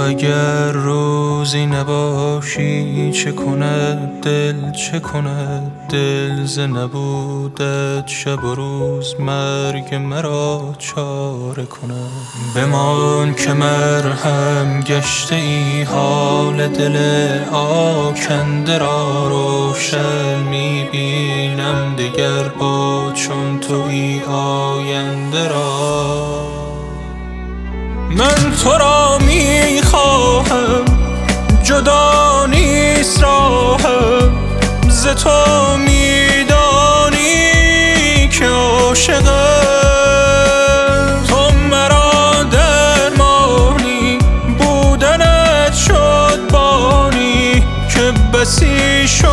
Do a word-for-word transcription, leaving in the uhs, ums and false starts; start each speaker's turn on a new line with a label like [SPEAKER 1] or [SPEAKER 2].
[SPEAKER 1] اگر روزی نباشی چه کند دل، چه کند دل ز نبودت شب و روز مرگ مرا چاره کند. بمان که مرهم گشته ای حال دل آکنده را، روشن میبینم دگر با چون تویی آینده را. من تو را میخواهم جدا نیست راهم، ز تو میدانی که عاشقم. تو مرا درمانی بودنت شد بانی، که بسی شد